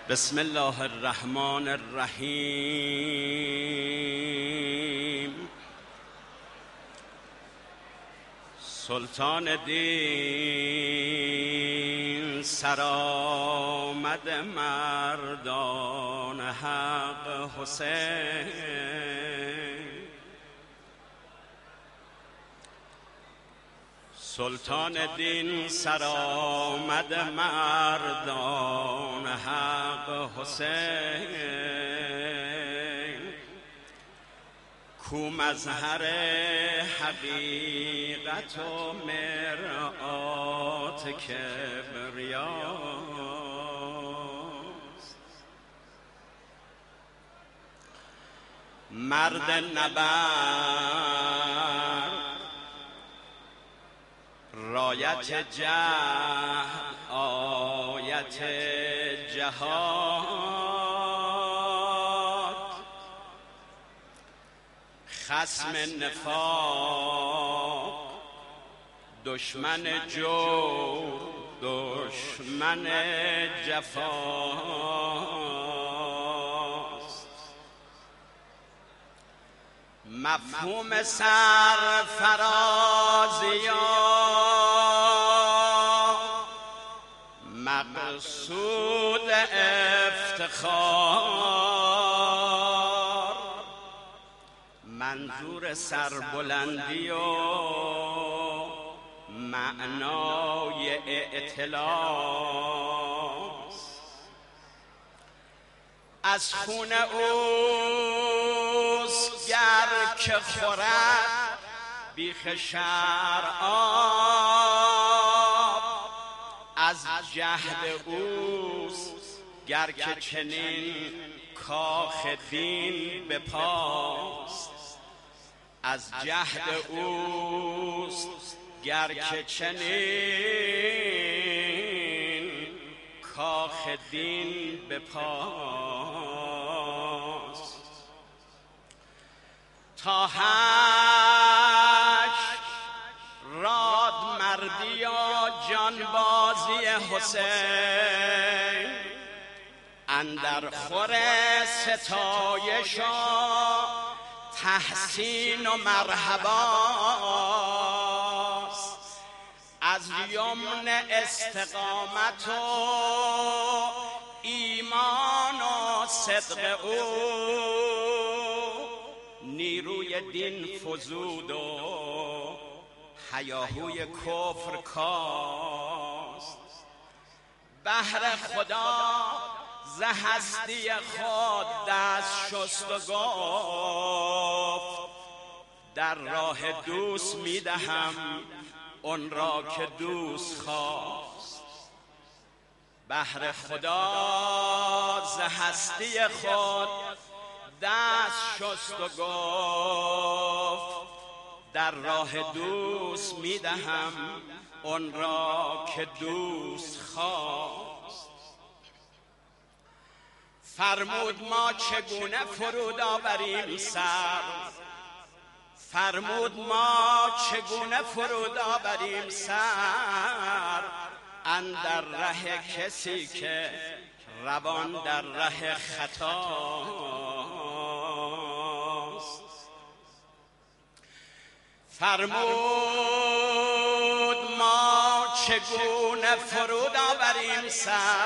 بسم الله الرحمن الرحیم. سلطان دین سرآمد مردان حق حسین. سلطان دین سرآمد مردان حق حسین. کو مظهر حقیقت و مرآت کبریاست. مرد نبرد رایت جهل آیت جهاد. خصم نفاق دشمن جور دشمن جفاست. مفهوم سرفرازیان مقصود افتخار. منظور سربلندی و معنای اعتلاست. از خون اوست گر که خورد بیخ شرع آب. از جهد اوست گر که چنین کاخ دین به پاست. از جهد اوست گر که چنین کاخ دین به پاست. تا هشت راد مردی و جانبازی حسین. اندر خور ستایش و تحسین و مرحباست. از یمن استقامت و ایمان و صدق او نیروی دین فزود و هیاهوی کفر کاست. بهر خدا ز هستی خود دست شست و گفت در راه دوست میدهم اون را که دوست خواست. بهر خدا ز هستی خود دست شست و گفت در راه دوست میدهم اون را که دوست خواست. فرمود ما چگونه فرود آوریم سر. فرمود ما چگونه فرود آوریم سر. اندر ره کسی که روان در ره خطاست. فرمود ما چگونه فرود آوریم سر.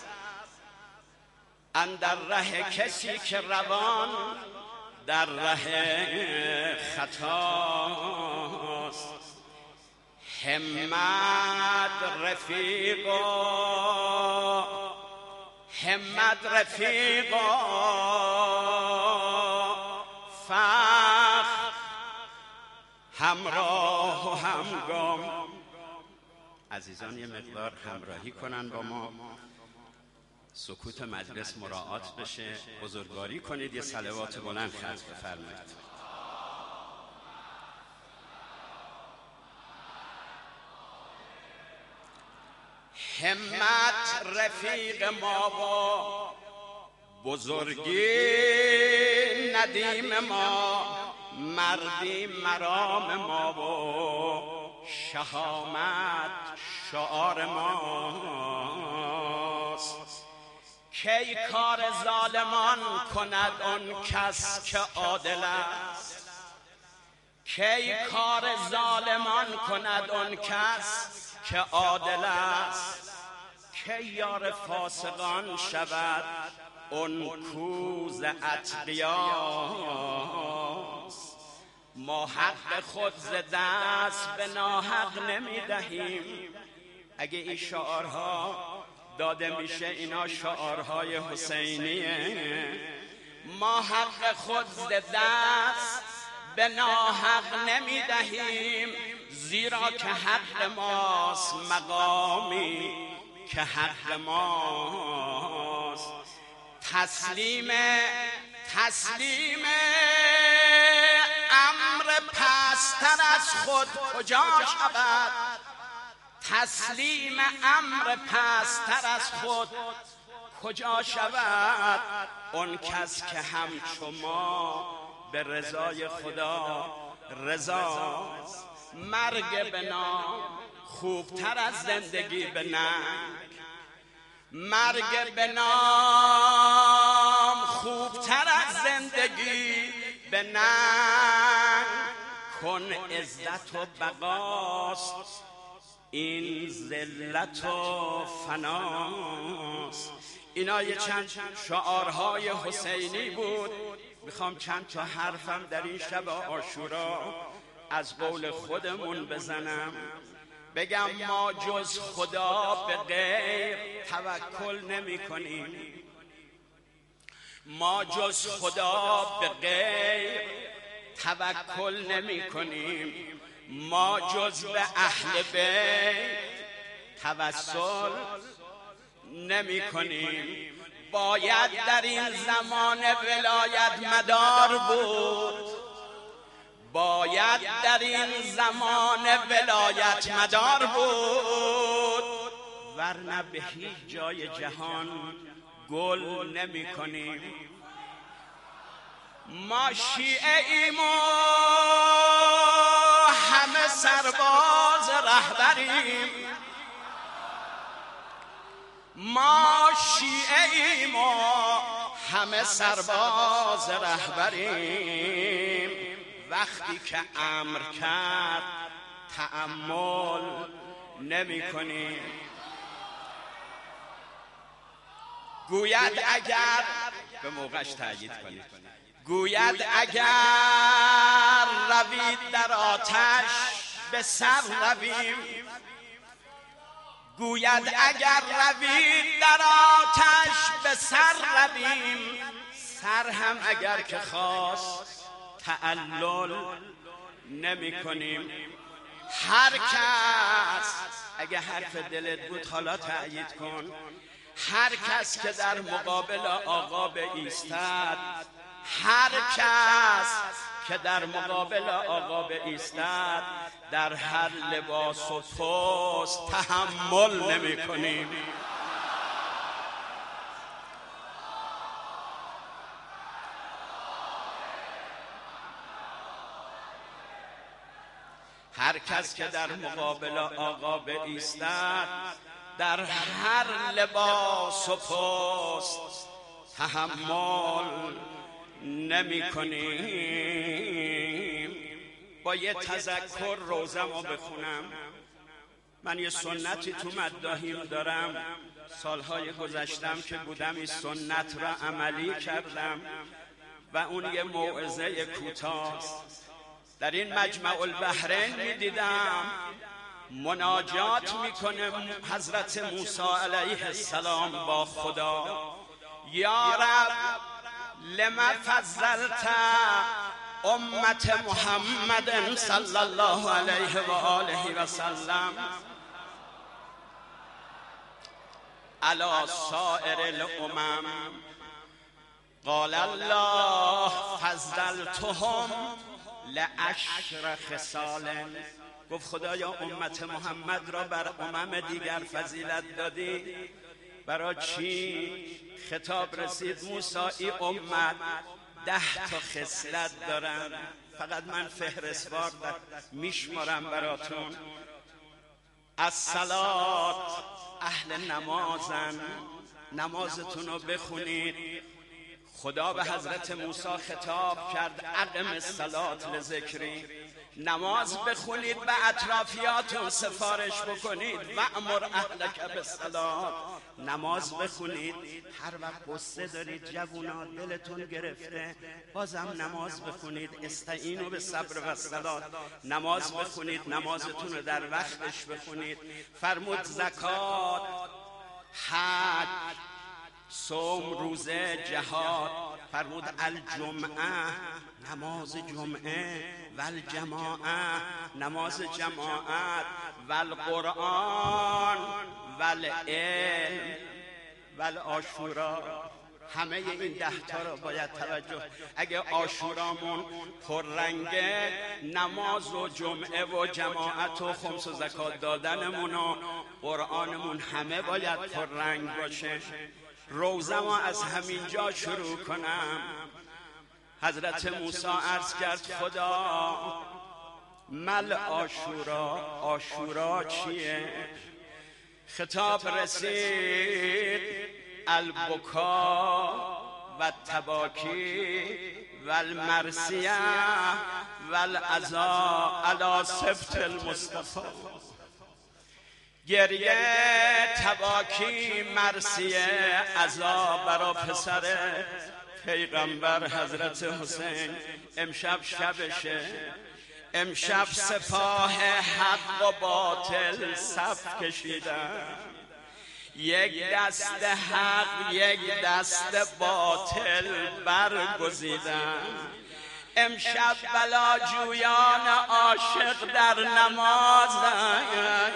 اندر ره کسی که روان در ره خطاست. همت رفیق فخر همراه و همگام. عزیزان یه مقدار همراهی کنن با ما، سکوت مجلس مراعات بشه، بزرگواری کنید، یه صلوات بلند خرج بفرمایید. همت رفیق ما و بزرگی ندیم ما. مردی مرام ما و شهامت شعار ماست. کی کار ظالمان کند آن کس که عادل است؟ کی کار ظالمان کند آن کس که عادل است؟ کی یار فاسقان شود اون کوز اتقیاست؟ ما حق خود ز دست به ناحق نمیدهیم. اگه این شعارها داده میشه اینا شعارهای حسینیه. ما حق خود ز دست به ناحق نمیدهیم، زیرا که حق ماست مقامی که حق ماست. تسلیم امر پستر از خود کجا شود؟ تسلیم امر پستر از خود کجا شود؟ اون کس که همچو ما به رضای خدا رضاست. مرگ به نام خوبتر از زندگی به ننگ. مرگ به نام خوبتر از زندگی به ننگ. کن عزت و بقاست این ذلت و فناست. اینا یه چند شعارهای حسینی بود. میخوام چند تا حرفم در این شب عاشورا از قول خودمون بزنم. بگم ما جز خدا به غیر توکل نمی کنیم. ما جز خدا به غیر توکل نمی کنیم. ما جز به اهل بیت توسل نمی کنیم. باید در این زمان ولایت مدار بود. باید در این زمان ولایت مدار بود، ورنه به هیچ جای جهان گل نمی کنیم. ما شیعه ایم و همه سرباز رهبریم. ما شیعه ایم و همه سرباز رهبریم. وقتی که امر کرد تأمل نمی کنیم. گوید اگر به موقعش تأیید کنید. گوید اگر روید در آتش به سر رویم. گوید اگر روید در آتش به سر رویم. سر هم اگر که خواست تعلل نمی کنیم. هر کس اگه حرف دلت بود حالا تأیید کن. هر کس که در مقابل آقا ایستد، هر کس که در مقابل آقا ایستد، در هر لباس و پوست تحمل نمی کنیم. هر کس که در مقابل آقا ایستد، در هر لباس و پوست تحمل نمی کنیم. با یه تذکر روزمو بخونم. من یه سنتی تو مداحیم دارم. سالهای گذشتم که بودم این سنت را عملی کردم و اون یه موعظه کوتاست. در این مجمع البحرین میدیدم مناجات میکنه حضرت موسی علیه السلام با خدا. یا رب لما فضلت امت محمد صلی الله علیه و آله و سلم علی سائر الامم. قال الله فضلتهم لعشر خصال. گفت خدایا امت محمد را بر امم دیگر فضیلت دادی. برای چی؟ خطاب رسید موسی ای امت 10 تا خصلت دارن، فقط من فهرستوار میشمارم براتون. الصلات، اهل نمازن، نمازتون رو بخونید. خدا به حضرت موسی خطاب کرد اقم الصلاة لذکری، نماز بخونید، به اطرافیاتون سفارش بکنید. و امر اهلک بالصلاة، نماز بخونید. هر وقت قصه دارید جوونا دلتون گرفته، بازم نماز بخونید. استعینوا بالصبر و الصلاة، نماز بخونید، نمازتون رو در وقتش بخونید. فرمود زکات، حج، صوم، روزه، جهاد. فرمود الجمعه، نماز جمعه، والجماعه، نماز جماعت، والقرآن، والعلم، والعاشورا. همه این 10 تا رو باید توجه. اگه عاشورامون پررنگه، نماز و جمعه و جماعت و خمس و زکات دادنمون و قرآنمون همه باید پررنگ باشه. روزه ما از همینجا شروع کنم. حضرت موسی عرض کرد خدا مل عاشورا، عاشورا چیه؟ خطاب رسید البکا و تباکی و المرسیه و العزا علی سبط المصطفی. گریه، تباکی، مرسیه، عزا برا پسر پیغمبر حضرت حسین. امشب شبشه، امشب سپاه حق و باطل صف کشیدن، یک دست حق یک دست باطل برگزیدن. امشب بلاجویان عاشق در نمازن،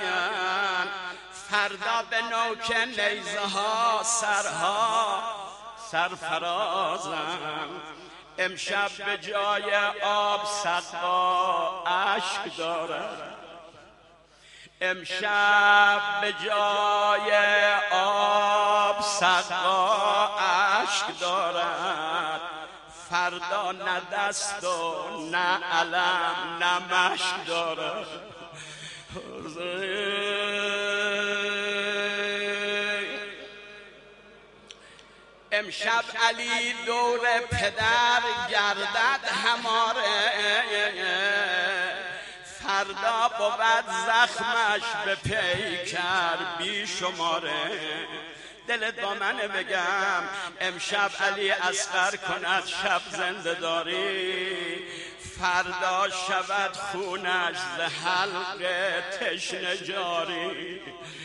فردا به نوک نیزه ها سرها سرفرازن. امشب به جای آب سقا اشک دارد، امشب به جای آب سقا اشک دارد. فردا نه دست و نه علم نه مشک دارد. امشب علی دور پدر گردد هماره، فردا بود زخمش به پیکر بی شماره. دلت با منه بگم امشب علی اصغر کند شب زنده داری، فردا شود خونش ز حلق تشنه جاری.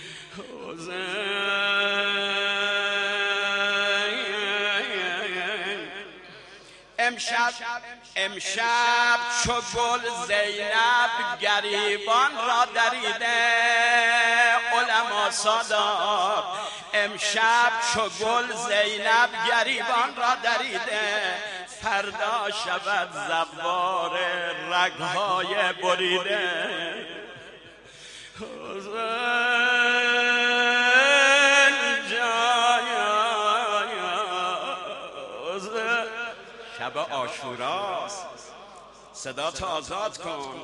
امشب چو گل زینب گریبان را دریده، علما سادات امشب چو گل زینب گریبان را دریده، فردا شود زوار رگهای بریده. شب عاشوراست، صدات آزاد کن.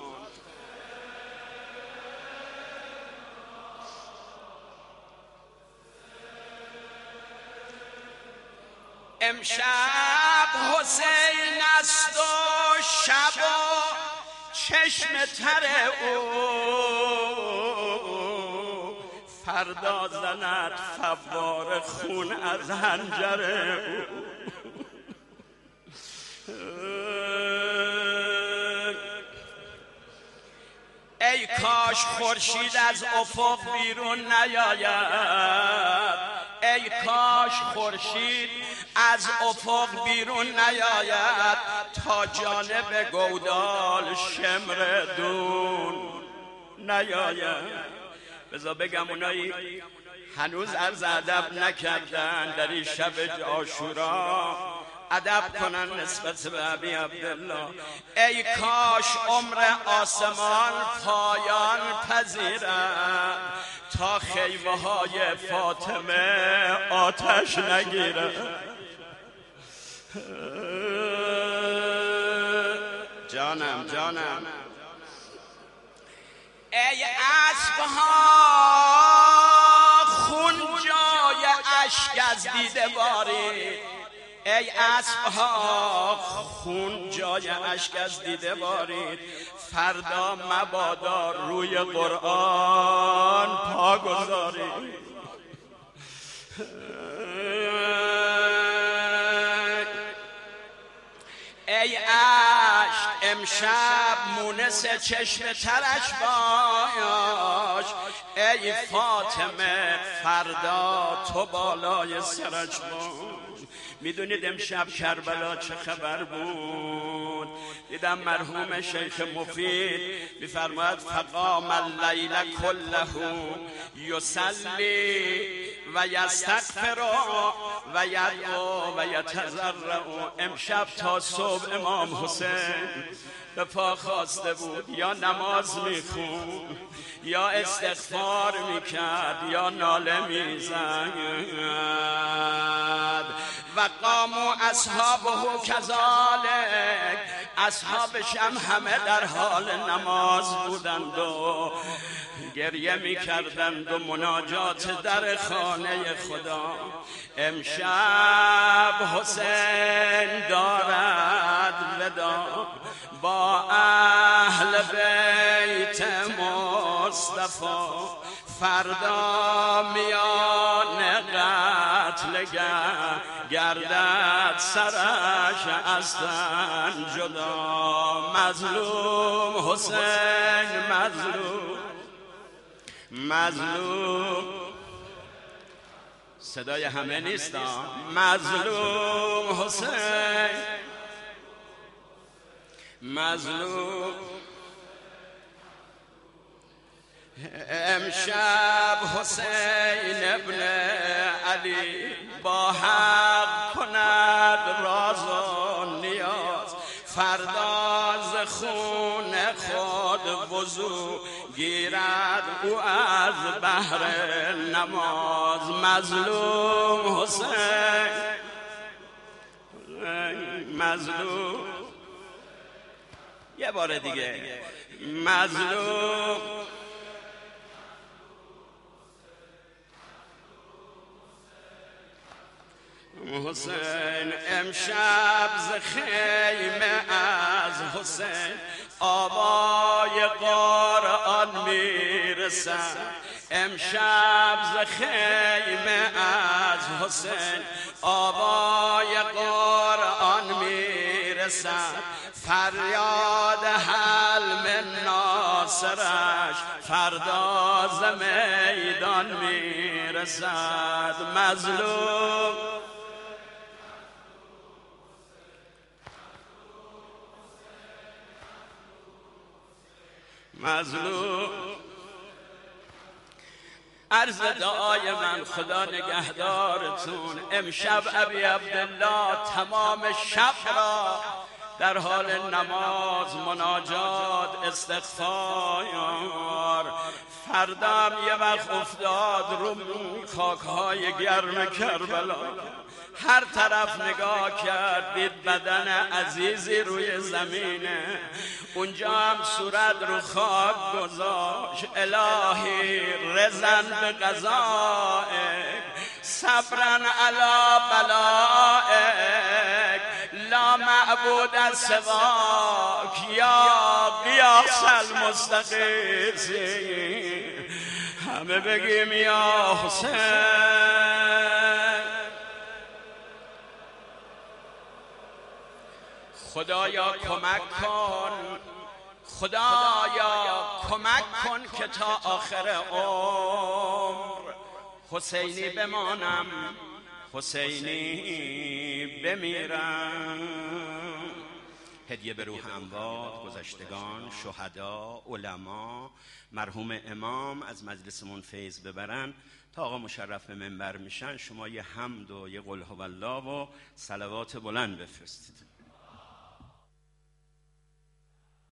امشب حسین است و شب و چشم تر او، فردا زند فوار خون از حنجر او. ای کاش خورشید از افق بیرون نیاید، ای کاش خورشید از افق بیرون نیاید، تا جانب گودال شمر دون نیاید. بذار بگم اونایی هنوز عرض ادب نکردن در این شب عاشورا ادب کنن نسبت به ابی عبدالله. ای کاش عمر آسمان پایان پذیرد، تا خیمه های فاطمه آتش نگیرد. جانم جانم. ای اسبها خون جای اشک از دیده بارید، ای اسبها خون جای اشک از دیده بارید، فردا مبادا روی قرآن پا گذارید. ای عشق امشب مونس چشم ترش باش، ای فاطمه فردا تو بالای سرش باش. میدونید امشب کربلا چه خبر بود؟ دیدم مرحوم شیخ مفید میفرماید فقام اللیل کله یصلی و یستغفر و یدعو و یتضرع. امشب تا صبح امام حسین به پا خواسته بود، یا نماز میخوند یا استغفار میکرد یا ناله میزد. و قاموا اصحابه کذالک، اصحابش همه در حال نماز بودند و گریه میکردند و مناجات در خانه خدا. امشب حسین دارد ودا با اهل بیت مصطفی، فردا میان قتل گردد سرش از تن جدا. مظلوم حسین مظلوم مظلوم، صدای همه نیست، مظلوم حسین مظلوم. امشب حسین ابن علی با حق کند راز و نیاز، فردا ز خون خود وضو گیرد او از بحر نماز. مظلوم حسین مظلوم، یه بار دیگه مظلوم. حسین امشب ز خیمه از حسین آوای قرآن میرسد، امشب ز خیمه از حسین آوای قرآن میرسد، فریاد حلم ناصرش فردا ز میدان میرسد. مظلوم مظلوم. عرض دعای من خدا نگهدارتون. امشب ابی عبدالله تمام شب را در حال نماز، مناجات، استغفار. فردام یه وقت افتاد رو خاکهای گرم کربلا، هر طرف نگاه کرد دید بدن عزیزی روی زمینه، اونجا هم صورت رو خاک گذاشت. الهی رزن به قضائک صبرن علی بلائک لا معبود سواک یا قیاس المستغیثین. همه بگیم یا حسین. خدایا کمک کن، خدایا کمک کن که تا آخر عمر حسینی بمانم، حسینی بمیرم. هدیه به روح اموات، گذشتگان، شهدا، علما، مرحوم امام از مجلسمون فیض ببرن. تا آقا مشرف منبر میشن شما یه حمد و یه قل هو الله و صلوات بلند بفرستید.